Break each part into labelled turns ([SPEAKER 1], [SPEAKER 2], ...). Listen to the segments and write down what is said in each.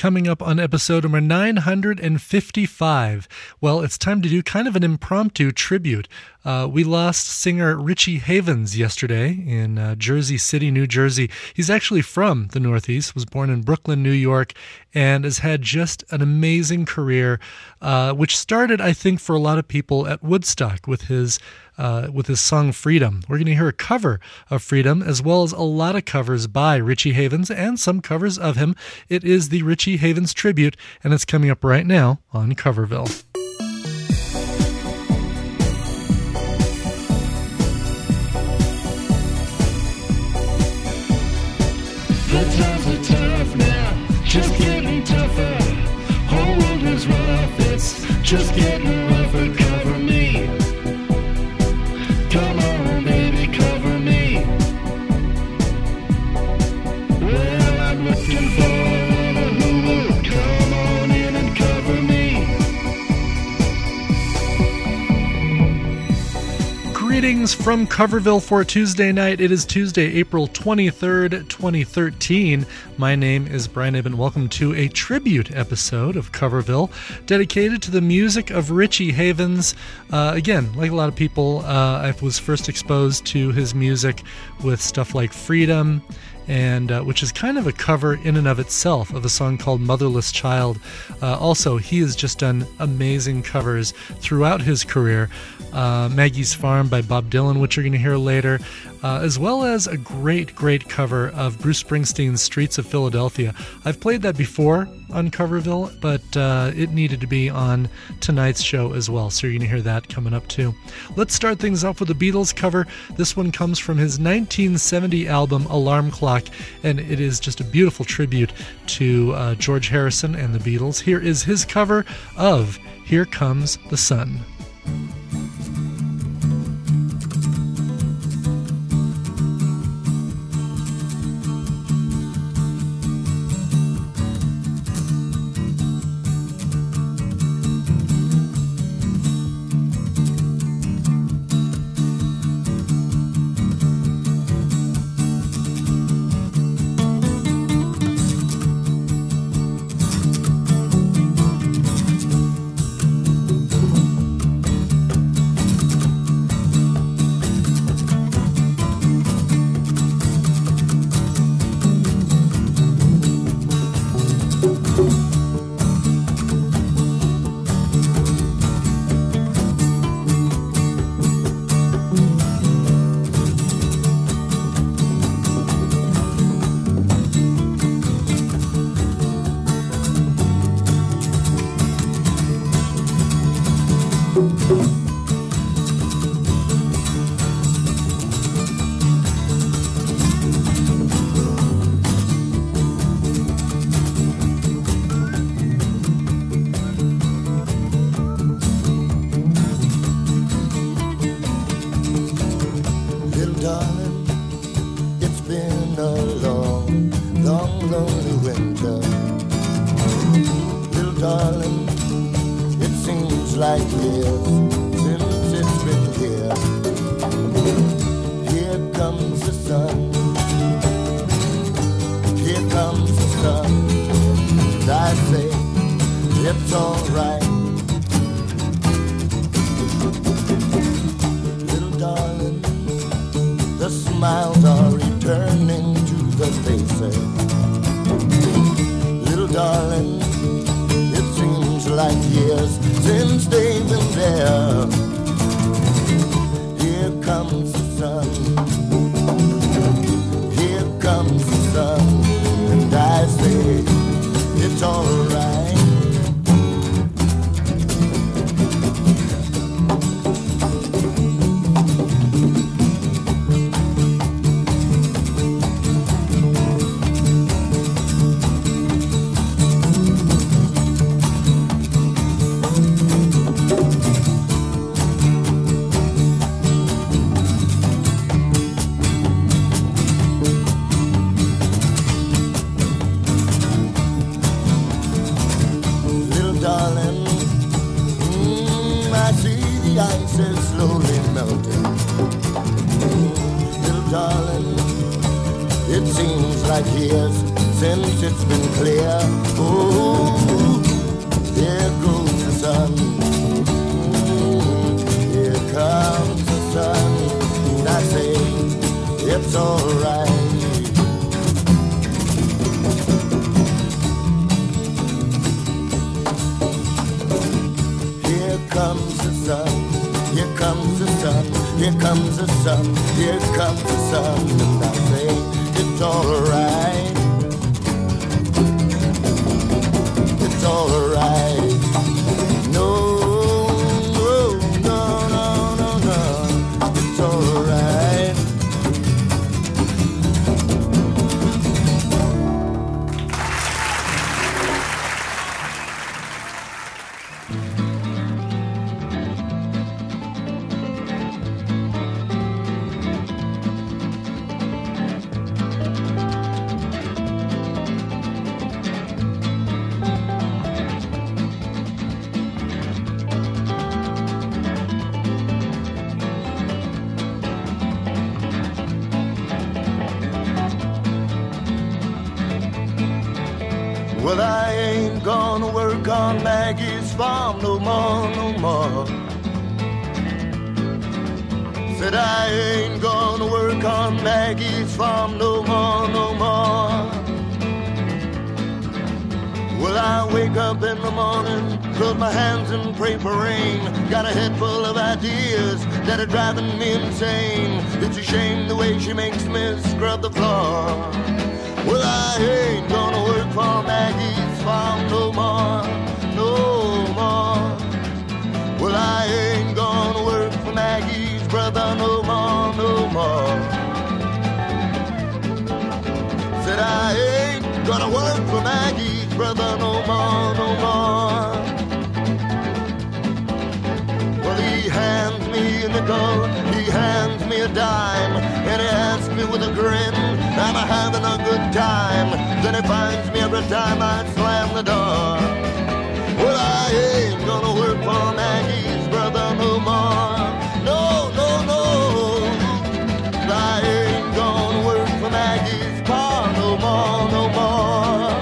[SPEAKER 1] coming up on episode number 955. Well, it's time to do kind of an impromptu tribute. We lost singer Richie Havens yesterday in Jersey City, New Jersey. He's actually from the Northeast, was born in Brooklyn, New York, and has had just an amazing career, which started, I think, for a lot of people at Woodstock with his song Freedom. We're going to hear a cover of Freedom, as well as a lot of covers by Richie Havens and some covers of him. It is the Richie Havens tribute, and it's coming up right now on Coverville.
[SPEAKER 2] The times are tough now, just getting tougher. Whole world is rough, it's just getting rougher. Cover me, come on baby, cover me. Well, I'm looking for another who will come on in and cover me.
[SPEAKER 1] Greetings from Coverville for Tuesday night. It is Tuesday, April 23rd, 2013. My name is Brian Ibbott. Welcome to a tribute episode of Coverville dedicated to the music of Richie Havens. Again, like a lot of people, I was first exposed to his music with stuff like Freedom, and which is kind of a cover in and of itself of a song called Motherless Child. Also, he has just done amazing covers throughout his career. Maggie's Farm by Bob Dylan, which you're going to hear later, as well as a great cover of Bruce Springsteen's Streets of Philadelphia. I've played that before on Coverville, but it needed to be on tonight's show as well, so you're going to hear that coming up too. Let's start things off with a Beatles cover. This one comes from his 1970 album Alarm Clock, and it is just a beautiful tribute to George Harrison and the Beatles. Here is his cover of Here Comes the Sun.
[SPEAKER 3] It seems like years since it's been clear. Oh, sun, here comes the sun, and I say it's alright. It's alright. No, no, no, no, no, no. It's alright. Well, I ain't gonna work on Maggie's farm no more, no more. Said I ain't gonna work on Maggie's farm no more, no more. Well, I wake up in the morning, close my hands and pray for rain. Got a head full of ideas that are driving me insane. It's a shame the way she makes me scrub the floor. Well, I ain't gonna work for Maggie's farm no more, no more. Well, I ain't gonna work for Maggie's brother no more, no more. Said I ain't gonna work for Maggie's brother no more, no more. Well, he hands me a nickel, he hands me a dime, and he asks me with a grin, am I having a good time? Then he finds me every time I slam the door. Well, I ain't gonna work for Maggie's brother no more. No, no, no. I ain't gonna work for Maggie's pa no more, no more.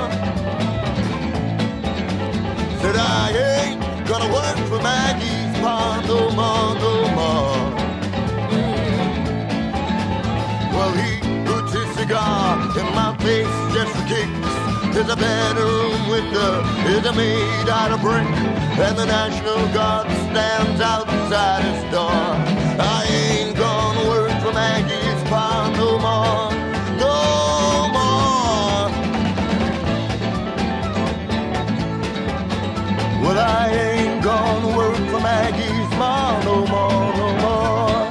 [SPEAKER 3] Said I ain't gonna work for Maggie's pa no more, no more. Well, he puts his cigar in my face just for kicks. There's a bedroom window, is made out of brick, and the National Guard stands outside his door. I ain't gonna work for Maggie's pa no more, no more. Well, I ain't gonna work for Maggie's ma no more, no more.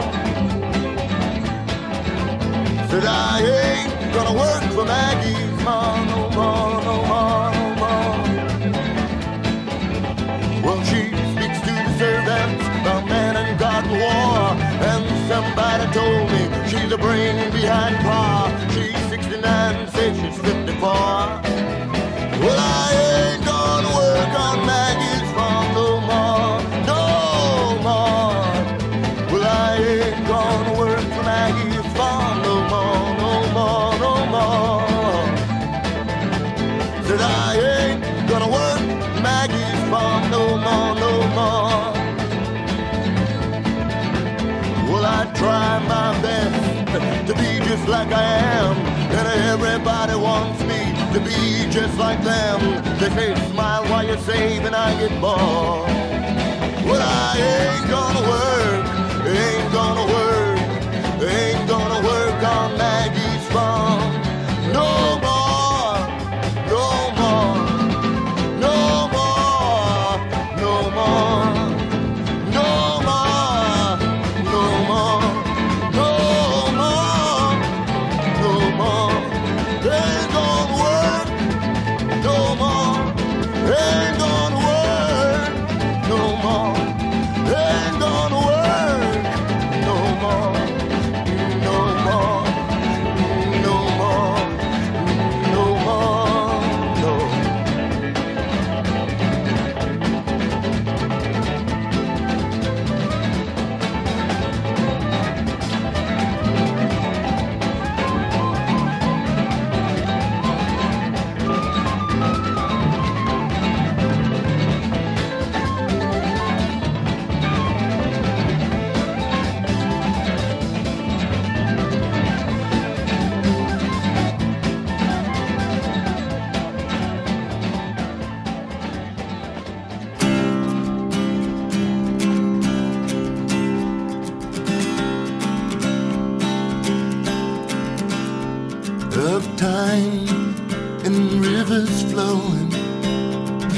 [SPEAKER 3] Said I ain't gonna work for Maggie's ma no more, no more, no more. Well, she speaks to the servants, a man and God in war, and somebody told me she's a brain behind pa. She's 69, says she's 54. Well, I ain't gonna work on Maggie's farm no more, no more. Well, I ain't gonna work for Maggie's farm no more, no more, no more. Said I ain't gonna work Maggie's farm no more, no more. Well, I try my best to be just like I am, and everybody wants me to be just like them. They say smile while you save and I get bored. Well, I ain't gonna work, ain't gonna work, ain't gonna work on Maggie's farm no more, no more, no more, no more, no more, no more, no more, no more. Ain't gonna work no more, ain't gonna work no more, ain't gonna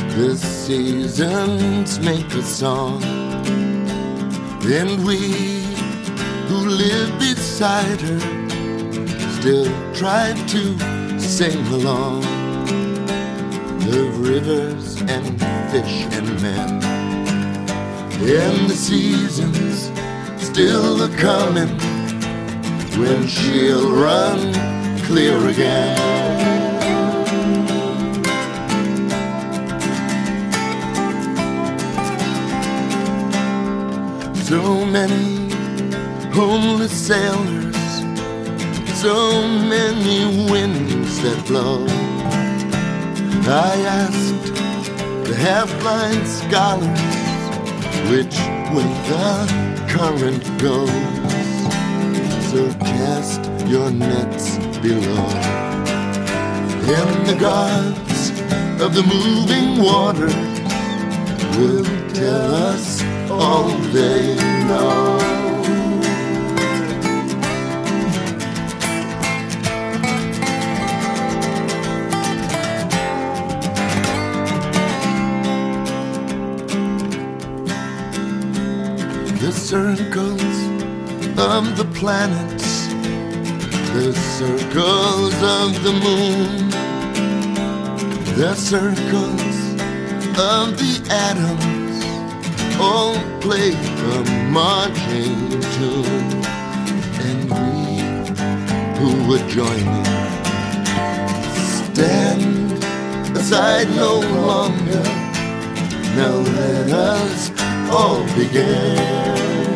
[SPEAKER 3] The seasons make a song, and we who live beside her still try to sing along. Of rivers and fish and men, and the seasons still are coming when she'll run clear again. So many homeless sailors, so many winds that blow. I asked the half-blind scholars which way the current goes. So cast your nets below, and the gods of the moving water will tell us all they know. The circles of the planets, the circles of the moon, the circles of the atoms all play a marching tune. And we who would join me stand aside no longer. Now let us all begin.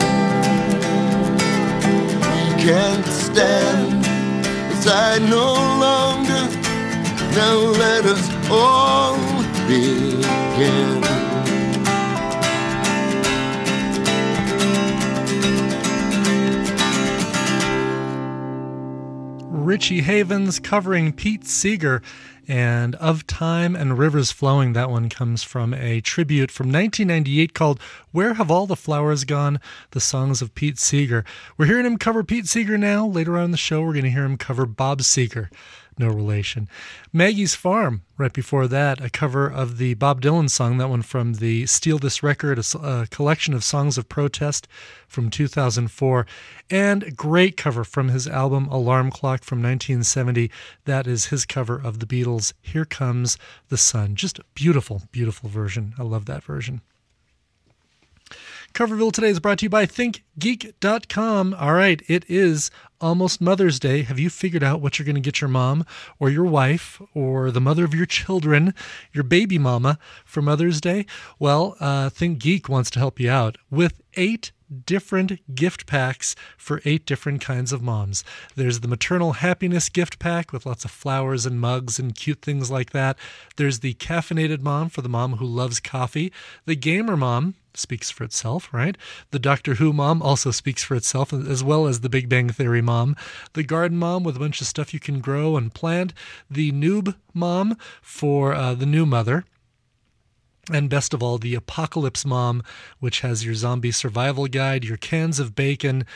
[SPEAKER 3] Can't stand aside no longer. Now let us all begin.
[SPEAKER 1] Richie Havens covering Pete Seeger, and Of Time and Rivers Flowing. That one comes from a tribute from 1998 called Where Have All the Flowers Gone? The Songs of Pete Seeger. We're hearing him cover Pete Seeger now. Later on in the show, we're going to hear him cover Bob Seger. No relation. Maggie's Farm, right before that, a cover of the Bob Dylan song, that one from the Steal This Record, a collection of songs of protest from 2004, and a great cover from his album Alarm Clock from 1970. That is his cover of the Beatles' Here Comes the Sun. Just a beautiful, beautiful version. I love that version. Coverville today is brought to you by ThinkGeek.com. All right, it is almost Mother's Day. Have you figured out what you're going to get your mom or your wife or the mother of your children, your baby mama, for Mother's Day? Well, ThinkGeek wants to help you out with 8 different gift packs for 8 different kinds of moms. There's the Maternal Happiness gift pack with lots of flowers and mugs and cute things like that. There's the Caffeinated Mom for the mom who loves coffee. The Gamer Mom speaks for itself, right? The Doctor Who Mom also speaks for itself, as well as the Big Bang Theory Mom. The Garden Mom with a bunch of stuff you can grow and plant. The Noob Mom for the new mother. And best of all, the Apocalypse Mom, which has your zombie survival guide, your cans of bacon,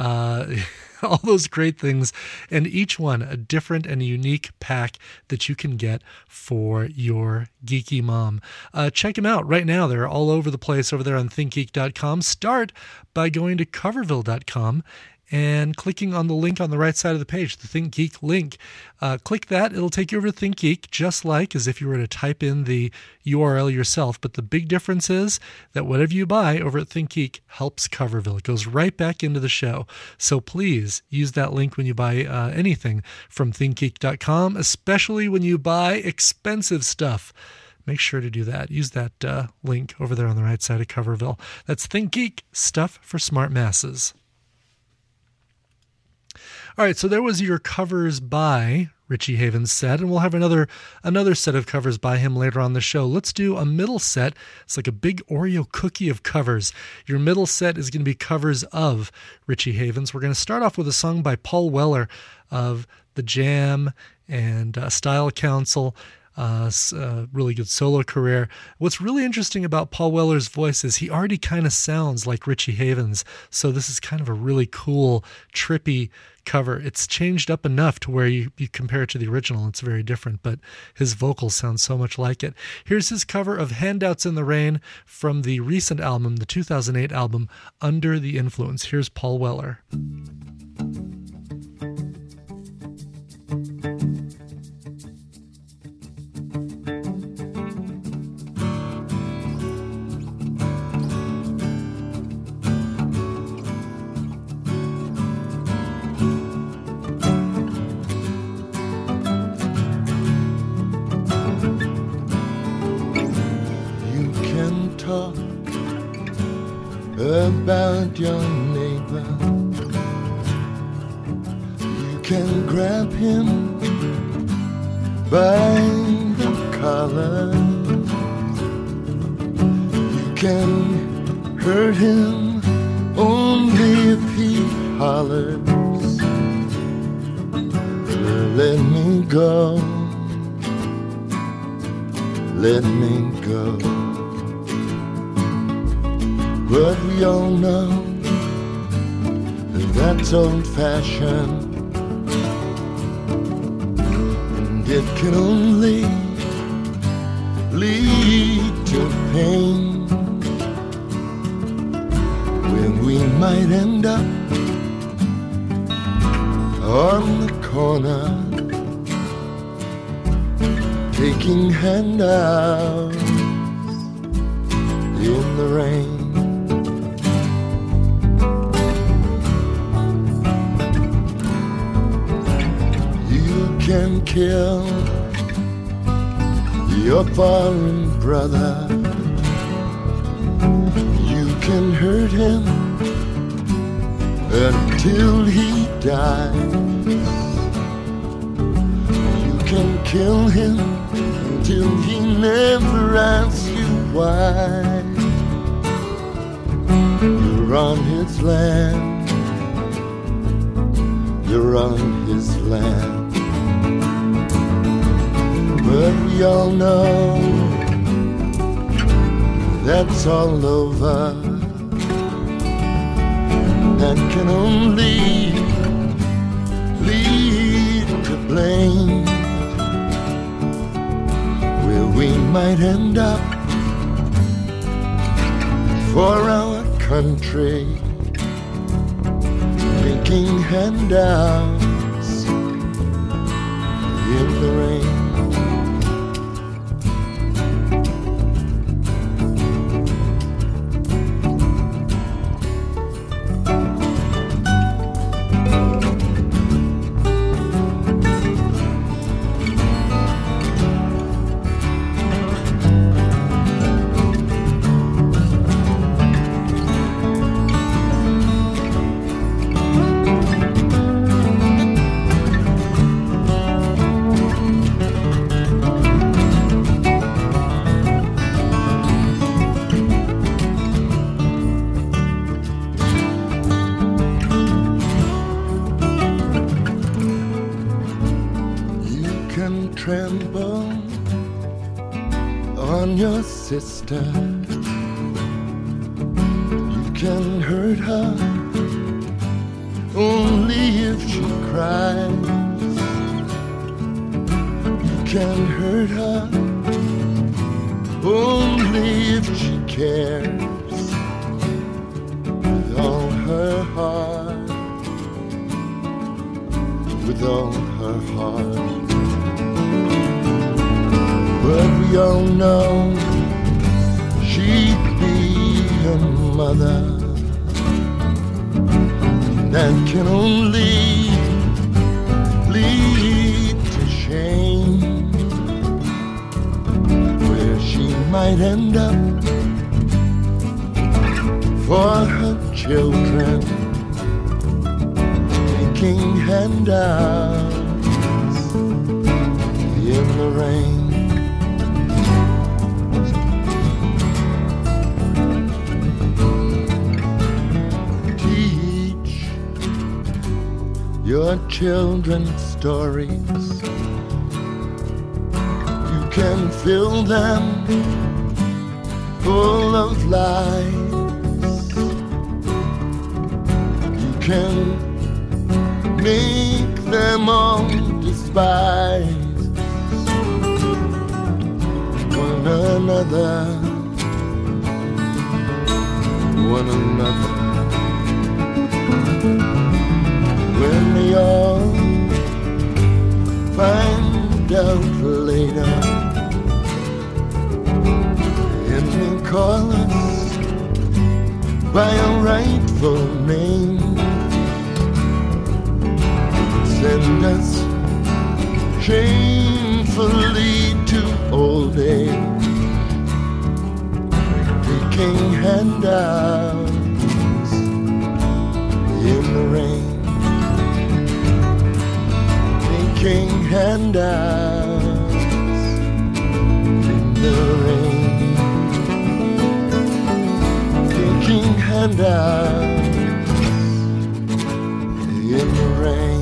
[SPEAKER 1] all those great things, and each one a different and a unique pack that you can get for your geeky mom. Check them out right now. They're all over the place over there on ThinkGeek.com. Start by going to Coverville.com and clicking on the link on the right side of the page, the ThinkGeek link. Click that. It'll take you over to ThinkGeek, just like as if you were to type in the URL yourself. But the big difference is that whatever you buy over at ThinkGeek helps Coverville. It goes right back into the show. So please use that link when you buy anything from ThinkGeek.com, especially when you buy expensive stuff. Make sure to do that. Use that link over there on the right side of Coverville. That's ThinkGeek, stuff for smart masses. All right, so there was your covers by Richie Havens set, and we'll have another set of covers by him later on the show. Let's do a middle set. It's like a big Oreo cookie of covers. Your middle set is going to be covers of Richie Havens. We're going to start off with a song by Paul Weller of The Jam and Style Council. really good solo career. What's really interesting about Paul Weller's voice is he already kind of sounds like Richie Havens, so this is kind of a really cool, trippy cover. It's changed up enough to where you compare it to the original, it's very different, but his vocals sound so much like it. Here's his cover of Handouts in the Rain from the recent album, the 2008 album, Under the Influence. Here's Paul Weller.
[SPEAKER 3] About your neighbor, you can grab him by the collar, you can hurt him only if he hollers. Let me go, let me go. But we all know that that's old-fashioned, and it can only lead to pain, when we might end up on the corner taking handouts in the rain. Can kill your foreign brother, you can hurt him until he dies, you can kill him until he never asks you why. You're on his land, you're on his land. But we all know that's all over. That can only lead to blame, where we might end up for our country making handouts in the rain. Tremble on your sister, you can hurt her only if she cries, you can hurt her only if she cares with all her heart, with all her heart. But we all know she'd be a mother that can only lead to shame, where she might end up for her children taking handouts in the rain. Your children's stories, you can fill them full of lies. You can make them all despise one another, one another. When they all find out later, and they call us by a rightful name, send us shamefully to old age, taking handouts in the rain, taking handouts in the rain, taking handouts in the rain.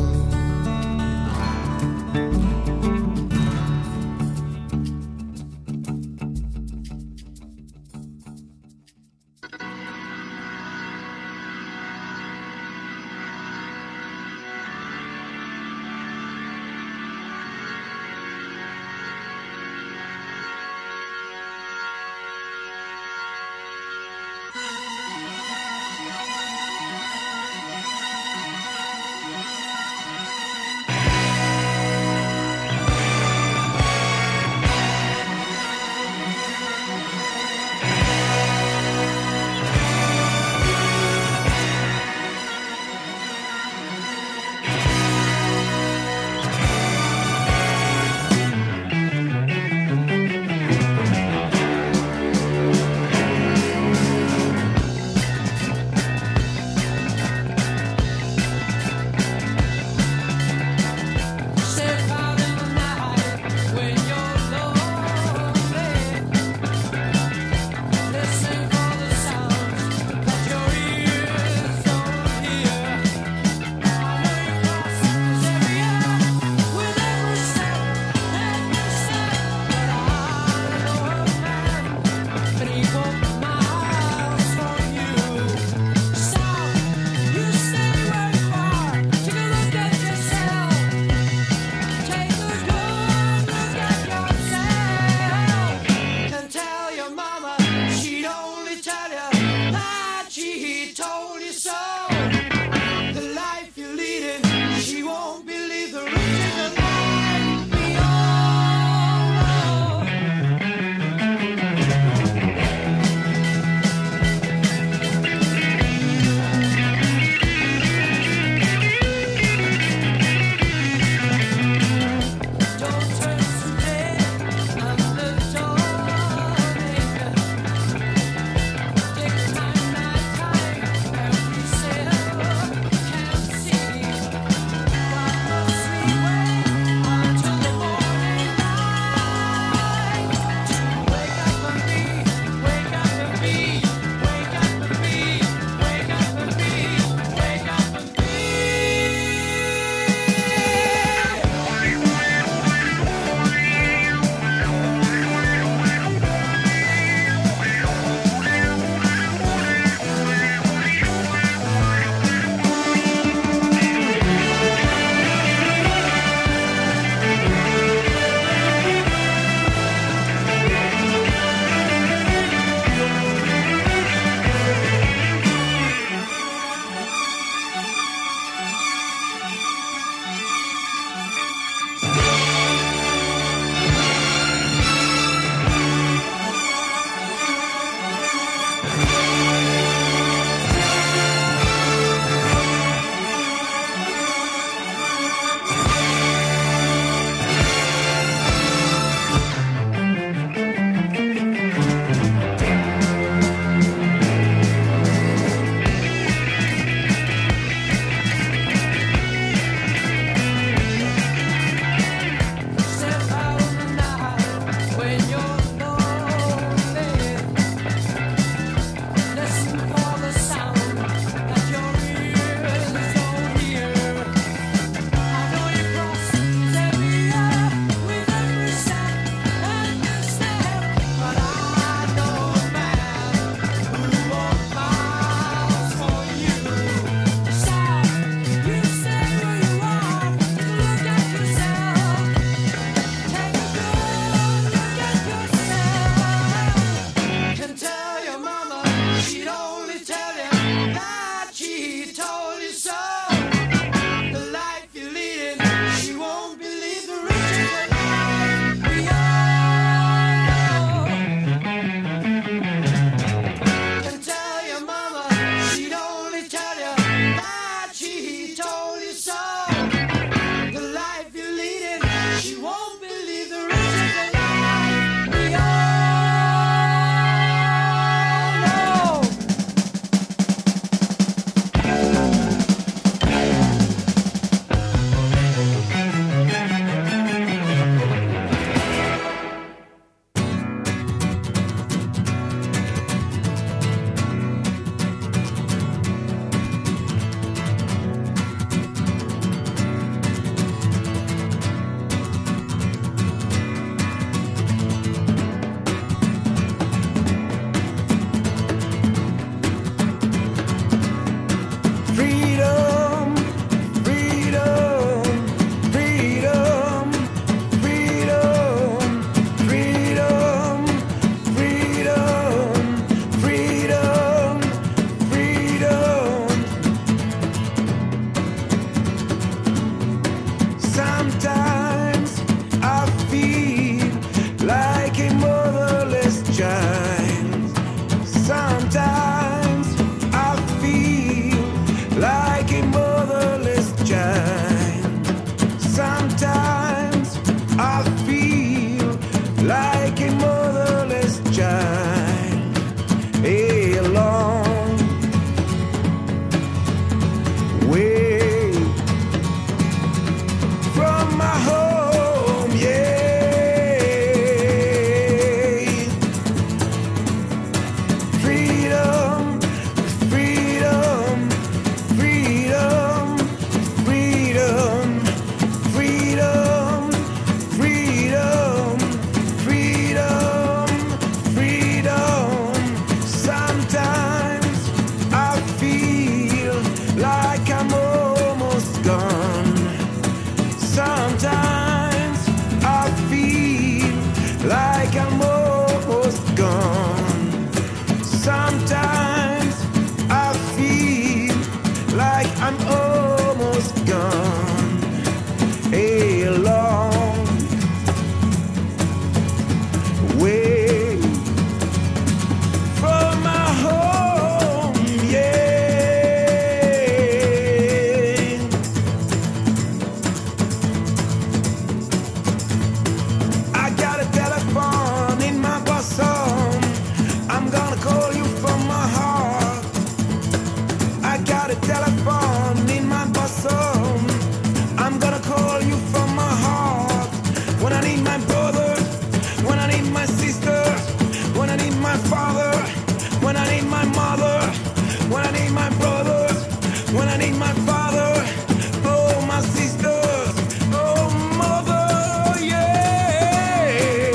[SPEAKER 4] my father, when I need my mother, when I need my brother, when I need my father, oh my sisters, oh mother, yeah,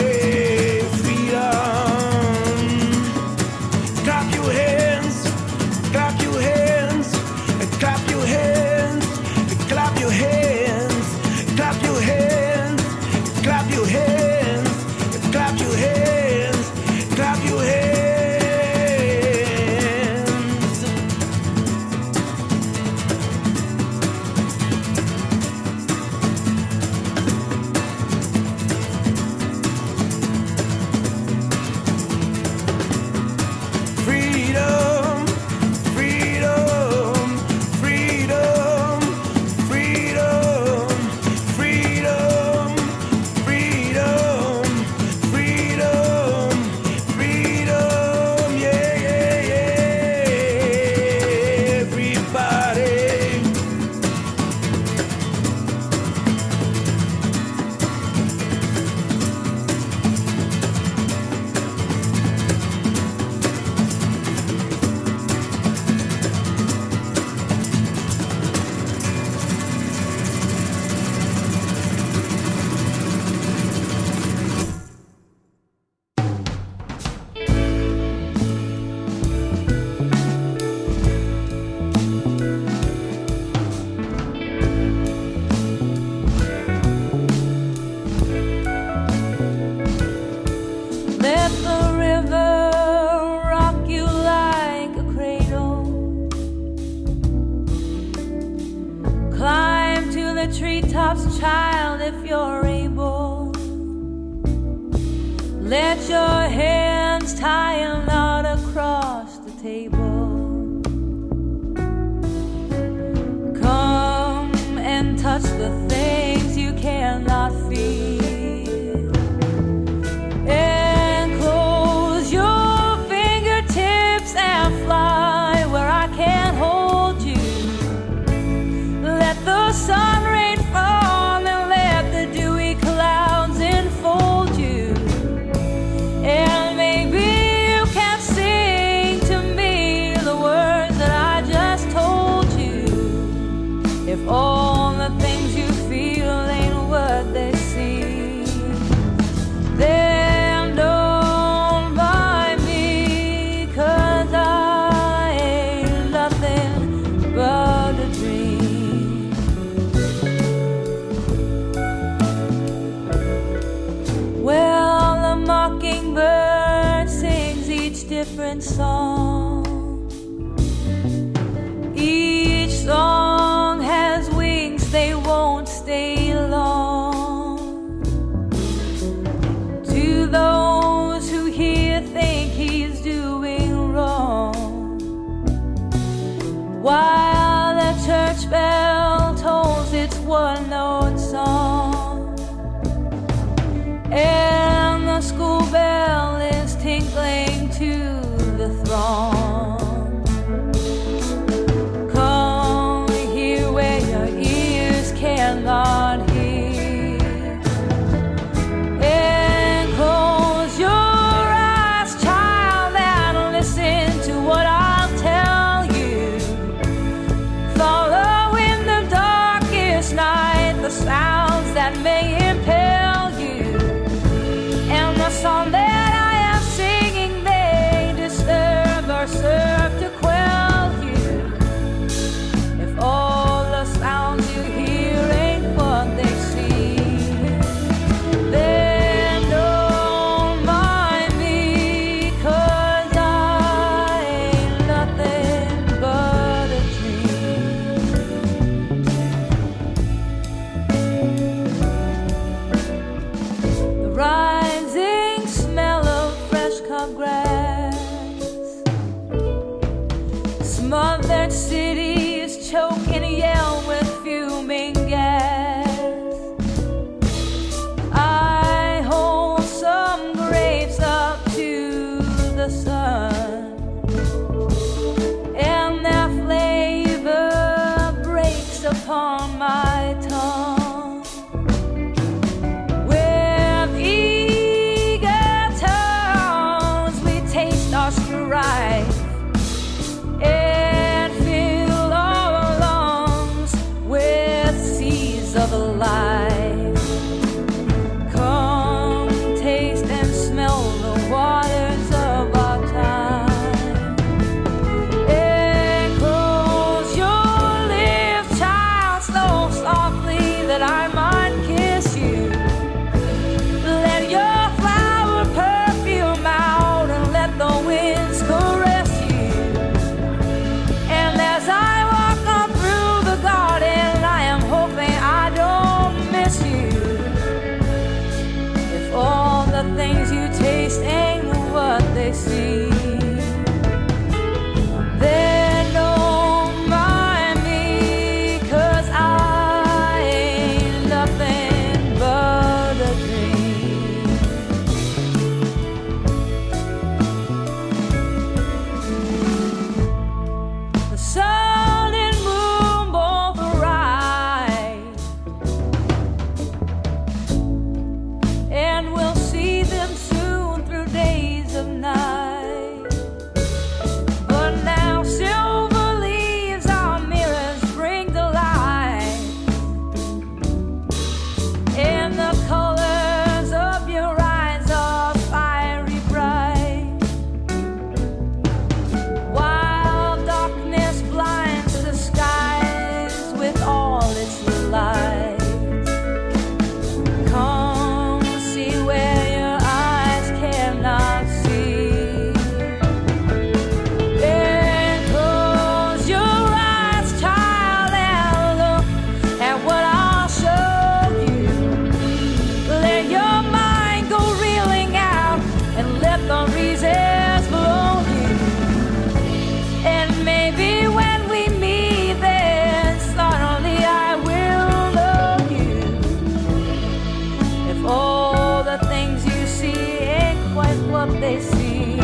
[SPEAKER 4] freedom. Clap your hands, clap your hands, clap your hands, clap your hands, clap your hands, clap your hands, clap your hands, clap your hands. Freedom, freedom, freedom, freedom, freedom, freedom, freedom, freedom, yeah, yeah, yeah, everybody.
[SPEAKER 5] Let the river rock you like a cradle. Climb to the treetops, child, if you're able. Let your hands tie a knot across the table. Come and touch the things you cannot feel. And close your fingertips and fly where I can't hold you. Let the sun rain fall and let the dewy clouds enfold you. And maybe you can sing to me the words that I just told you. If all the things you feel ain't what they seem, then don't buy me, 'cause I ain't nothing but a dream. Well, the mockingbird sings each different song. Each song has wings, they won't stay long. To those who hear think he's doing wrong, while the church bell tolls its one-note song, and the school bell is tinkling to the throng. Come here where your ears cannot hear, and close your eyes, child, and listen to what I'll tell you. Follow in the darkest night the right and fill our lungs with seas of life. Come taste and smell the waters of our time, and close your lips, child, so softly that I might kiss you. Let your flower perfume out and let the winds caress you. And as I walk on through the garden, I am hoping I don't miss you. If all the things you taste ain't what they see, then don't mind me, 'cause I ain't nothing but a dream. The sun and moon both arise, and we'll see them soon through days of night. But now silver leaves our mirrors bring to light, and the colors of your eyes are fiery bright. While darkness blinds the skies with all its light, come see where your eyes cannot see. And close your eyes, child, and look at what I'll show you. Let your mind go reeling out and let the breezes blow you. And maybe when we meet, then suddenly I will know you. If all the things you see ain't quite what they see,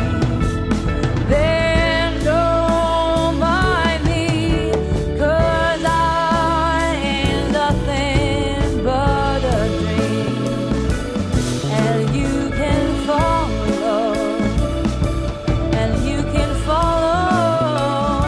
[SPEAKER 5] then don't mind me, 'cause I ain't nothing but a dream. And you can follow, and you can follow,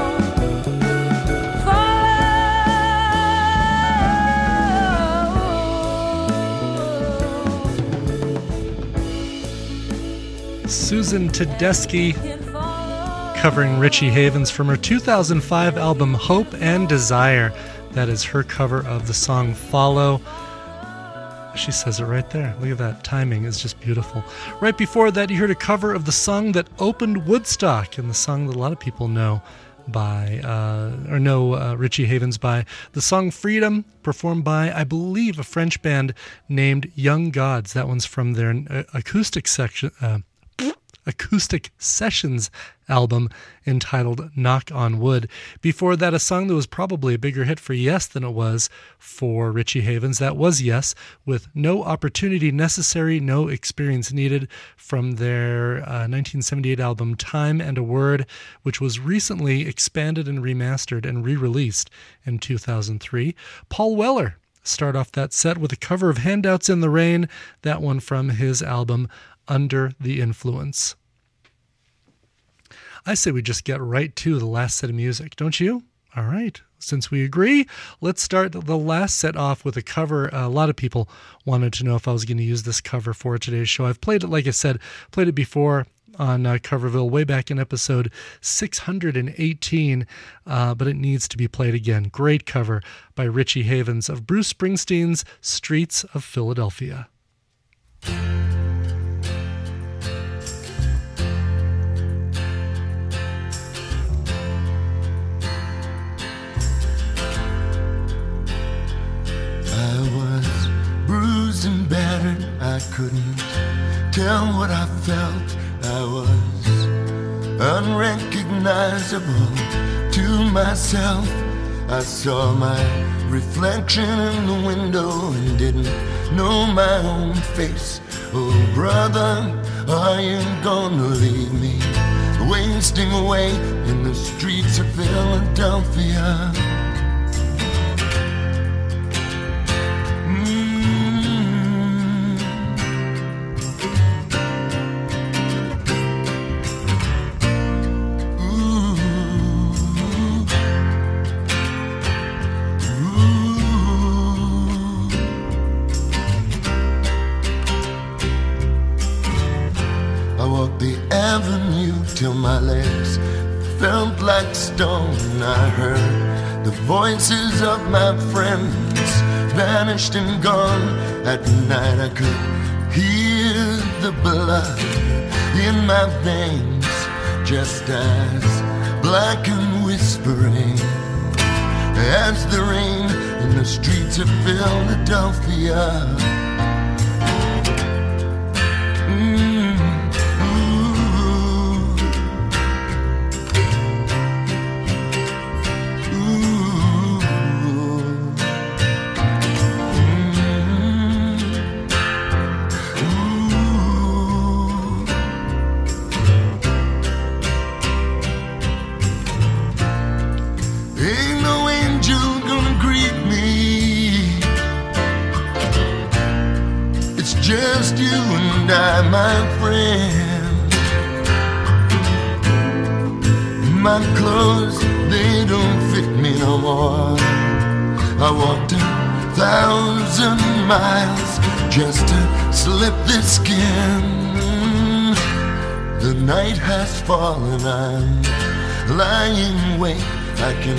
[SPEAKER 1] Susan Tedeschi
[SPEAKER 5] can follow.
[SPEAKER 1] covering Richie Havens from her 2005 album Hope and Desire. That is her cover of the song Follow. She says it right there. Look at that. Timing is just beautiful. Right before that, you heard a cover of the song that opened Woodstock, and the song that a lot of people know by, Richie Havens by. The song Freedom, performed by, I believe, a French band named Young Gods. That one's from their acoustic Sessions album entitled Knock on Wood. Before that, a song that was probably a bigger hit for Yes than it was for Richie Havens. That was Yes, with No Opportunity Necessary, No Experience Needed, from their 1978 album Time and a Word, which was recently expanded and remastered and re-released in 2003. Paul Weller start off that set with a cover of Handouts in the Rain, that one from his album Under the Influence. I say we just get right to the last set of music, don't you? All right, since we agree, let's start the last set off with a cover. A lot of people wanted to know if I was going to use this cover for today's show. I've played it, like I said, played it before on Coverville way back in episode 618, but it needs to be played again. Great cover by Richie Havens of Bruce Springsteen's Streets of Philadelphia.
[SPEAKER 3] I was bruised and battered, I couldn't tell what I felt. I was unrecognizable to myself. I saw my reflection in the window and didn't know my own face. Oh brother, are you gonna leave me wasting away in the streets of Philadelphia? loving you till my legs felt like stone. I heard the voices of my friends vanished and gone. At night I could hear the blood in my veins, just as black and whispering as the rain in the streets of Philadelphia. Just you and I, my friend. My clothes, they don't fit me no more. I walked 1,000 miles just to slip this skin. The night has fallen, I'm lying awake. I can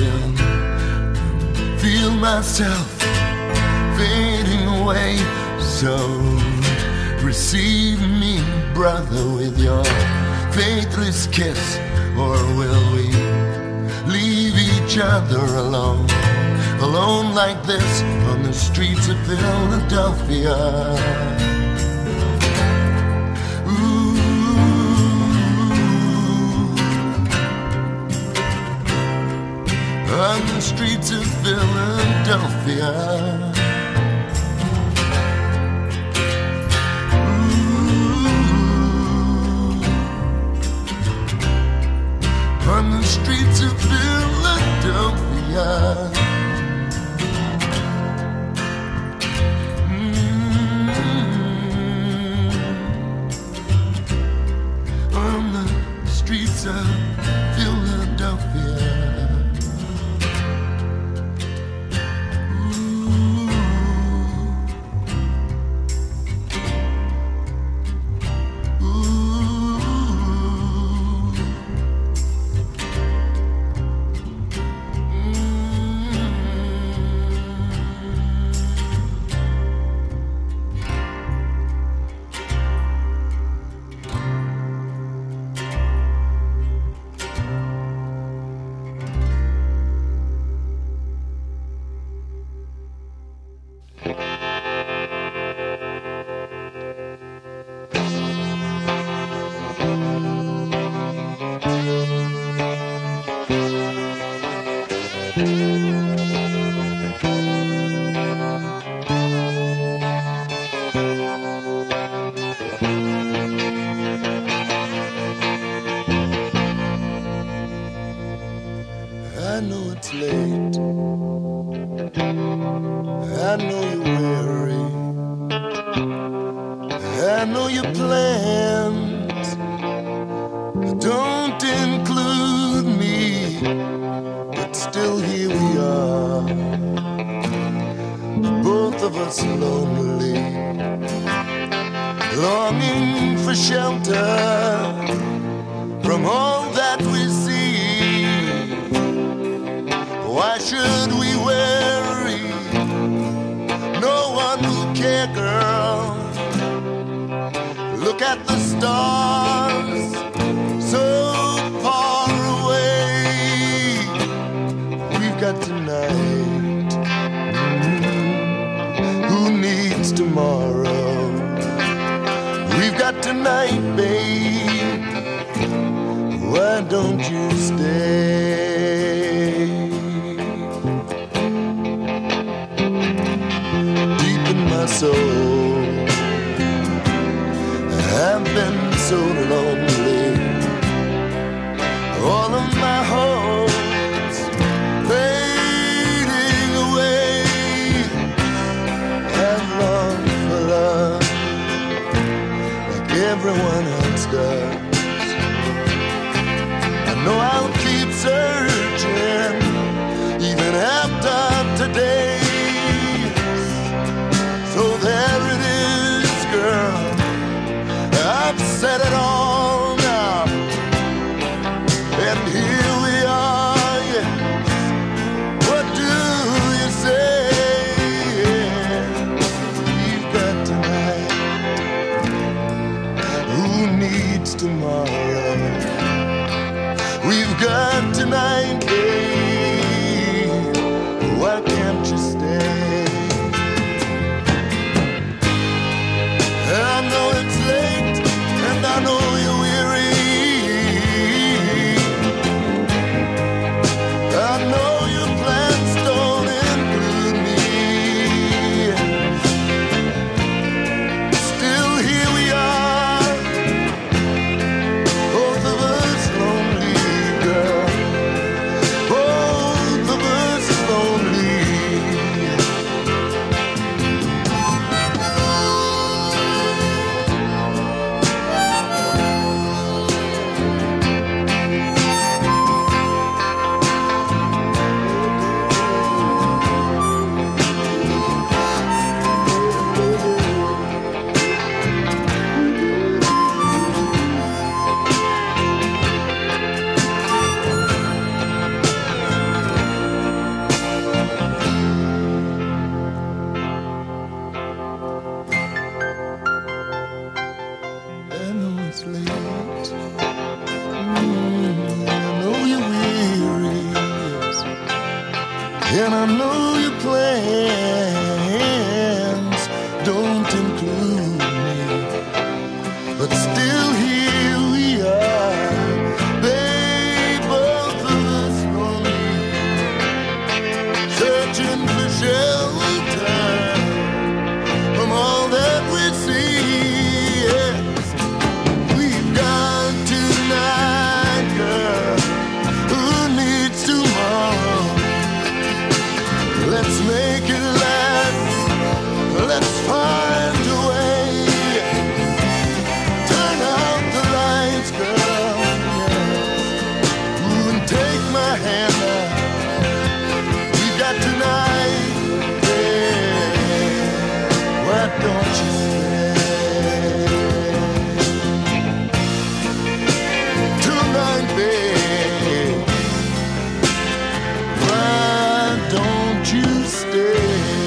[SPEAKER 3] feel myself fading away. So receive me, brother, with your faithless kiss, or will we leave each other alone, alone like this on the streets of Philadelphia? Ooh, on the streets of Philadelphia. On the streets of Philadelphia. On the streets of Philadelphia. I know it's late. I know you're weary. I know your plans don't include me, but still here we are, both of us lonely, longing for shelter from all that we see. Why should we worry? No one will care, girl. Look at the stars so far away. We've got tonight. Who needs tomorrow? We've got tonight, babe. Why don't you stay? My soul, I've been so lonely. All of my hopes fading away. I've longed for love like everyone else does. I know I'll keep searching even after today. So there it is, girl. I've said it all now. tomorrow. We've got tonight, babe. Why can't you stay? And I know it's late, and I know you're weary. I know your plans don't include me. Still here we are, both of us lonely, girl. Both of us lonely. I know it's late. I know you're weary. Yes. And I know your plans don't include me. But still here we are. Babe, both of us lonely. Searching for shelter from all that we see. Yes. We've got tonight, girl. Who needs tomorrow? Let's make it last. Let's find a way. Turn out the lights, girl. Yes. Ooh, and take my hand now. We got tonight, yeah. Why don't you stay? Tonight, babe. Why don't you stay?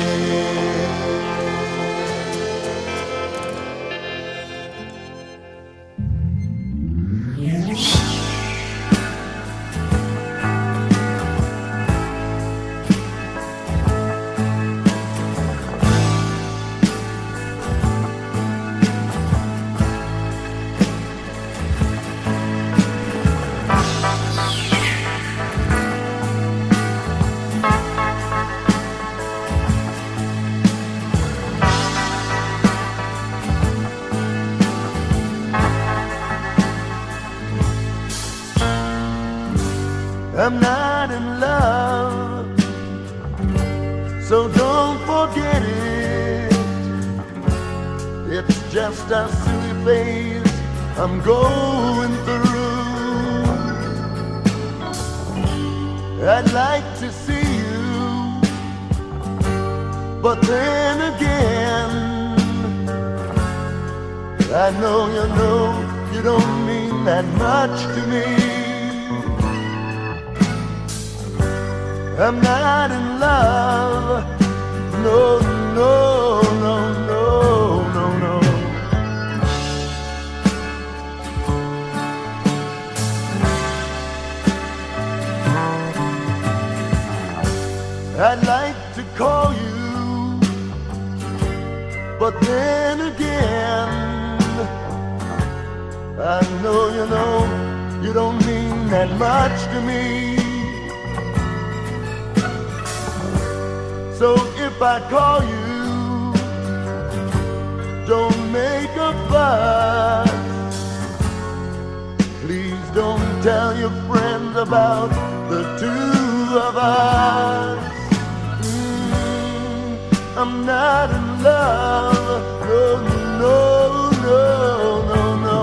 [SPEAKER 3] I'm not in love, so don't forget it. It's just a silly phase I'm going through. I'd like to see you, but then again, I know you don't mean that much to me. I'm not in love, no, no, no, no, no, no. I'd like to call you, but then again, I know you don't mean that much to me. So if I call you, don't make a fuss. Please don't tell your friends about the two of us. I'm not in love, no, no, no, no, no.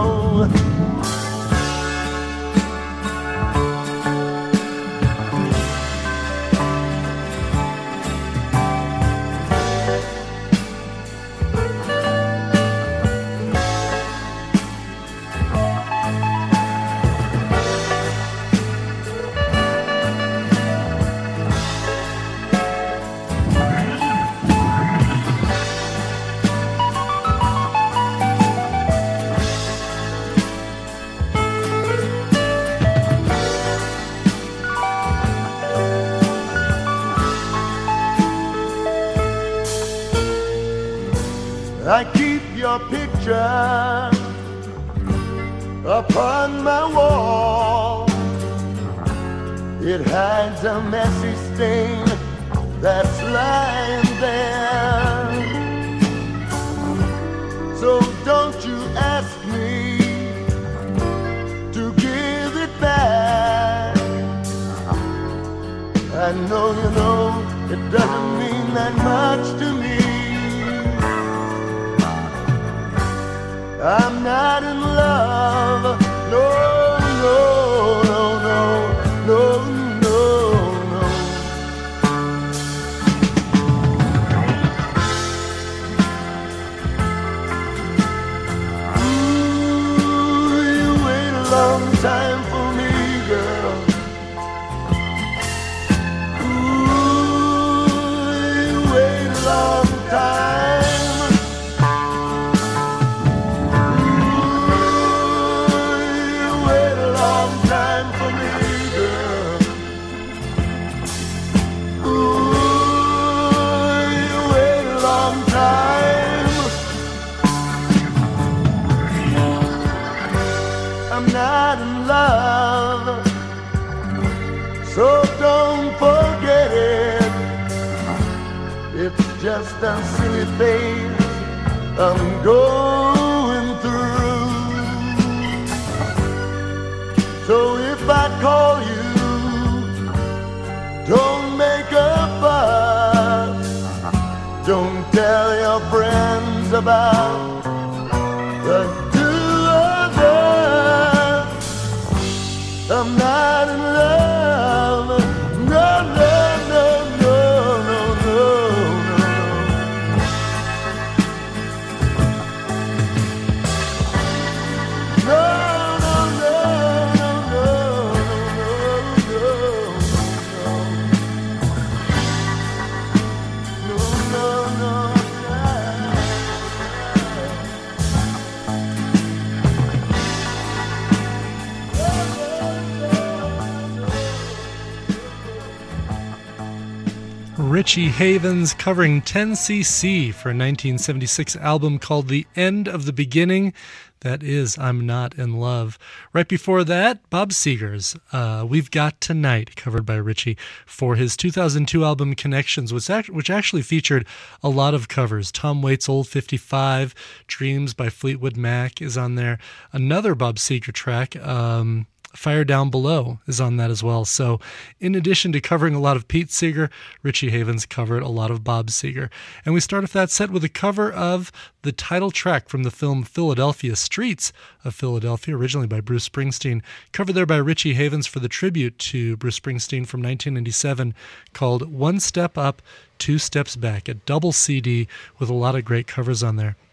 [SPEAKER 3] your picture upon my wall. It hides a messy stain that's lying there. So don't you ask me to give it back. I know you know it doesn't mean that much to me. I'm not in love, no, no, no, no, no, no, no. Ooh, you wait a long time for me, girl. Ooh, you wait a long time. Not in love, so don't forget it. It's just a silly phase I'm going through. So if I call you, don't make a fuss. Don't tell your friends about the I'm not in love, no, no, no, no, no, no, no. No, no, no, no, no, no, no, no, no, no.
[SPEAKER 1] Richie Havens covering 10cc for a 1976 album called The End of the Beginning. That is I'm Not in Love. Right before that, Bob Seger's We've Got Tonight, covered by Richie for his 2002 album Connections, which actually featured a lot of covers. Tom Waits' Old 55, Dreams by Fleetwood Mac is on there. Another Bob Seger track, Fire Down Below is on that as well. So in addition to covering a lot of Pete Seeger, Richie Havens covered a lot of Bob Seger. And we start off that set with a cover of the title track from the film Philadelphia, Streets of Philadelphia, originally by Bruce Springsteen, covered there by Richie Havens for the tribute to Bruce Springsteen from 1997 called One Step Up, Two Steps Back, a double CD with a lot of great covers on there.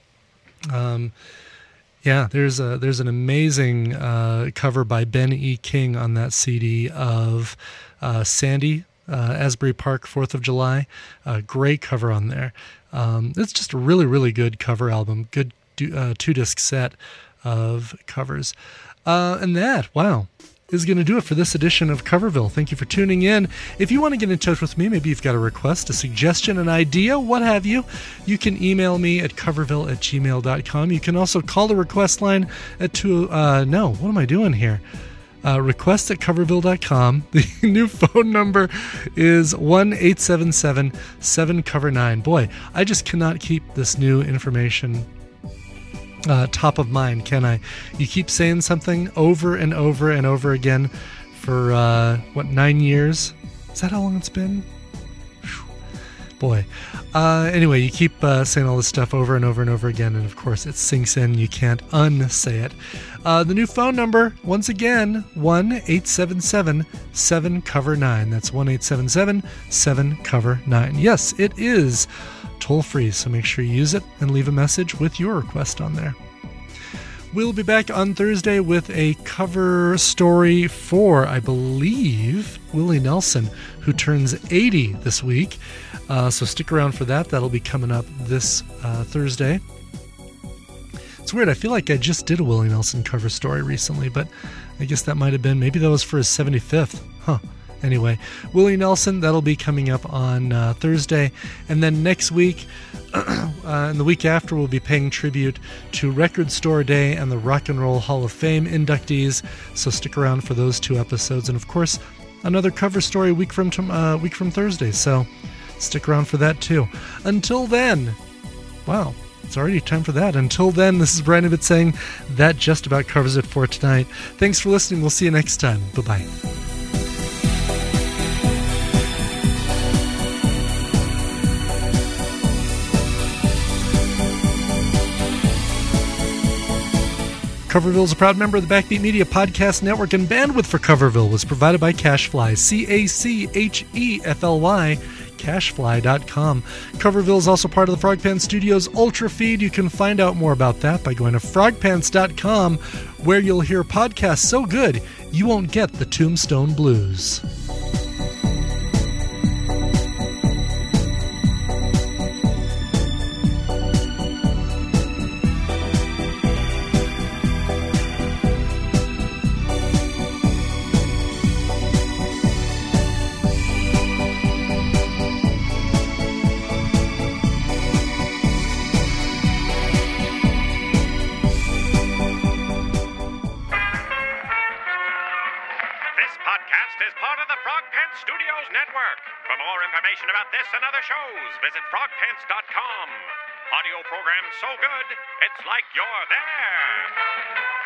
[SPEAKER 1] Yeah, there's an amazing cover by Ben E. King on that CD of Sandy, Asbury Park, 4th of July. Great cover on there. It's just a really, really good cover album. Good two-disc set of covers. And that, wow, is going to do it for this edition of Coverville. Thank you for tuning in. If you want to get in touch with me, maybe you've got a request, a suggestion, an idea, what have you, you can email me at coverville@gmail.com. You can also call the request line at request at coverville.com. The new phone number is 1-877-7-COVER-9. Boy, I just cannot keep this new information top of mind, can I? You keep saying something over and over and over again for 9 years? Is that how long it's been? Whew. Boy. Anyway, you keep saying all this stuff over and over and over again, and of course it sinks in. You can't unsay it. The new phone number, once again, 1-877-7-COVER-9. That's 1-877-7-COVER-9. Yes, it is toll-free, so make sure you use it and leave a message with your request on there. We'll be back on Thursday with a cover story for, I believe, Willie Nelson, who turns 80 this week. So stick around for that. That'll be coming up this Thursday. It's weird. I feel like I just did a Willie Nelson cover story recently, but I guess that might have been, maybe that was for his 75th. Huh. Anyway, Willie Nelson, that'll be coming up on Thursday. And then next week, And the week after, we'll be paying tribute to Record Store Day and the Rock and Roll Hall of Fame inductees. So stick around for those 2 episodes. And of course, another cover story week from Thursday. So stick around for that too. Until then, wow, it's already time for that. Until then, this is Brian Ibbott saying that just about covers it for tonight. Thanks for listening. We'll see you next time. Bye-bye. Coverville is a proud member of the Backbeat Media Podcast Network, and bandwidth for Coverville was provided by Cashfly, Cachefly, Cashfly.com. Coverville is also part of the Frog Pants Studios Ultra Feed. You can find out more about that by going to frogpants.com, where you'll hear podcasts so good you won't get the Tombstone Blues.
[SPEAKER 6] For more information about this and other shows, visit frogpants.com. Audio program so good, it's like you're there.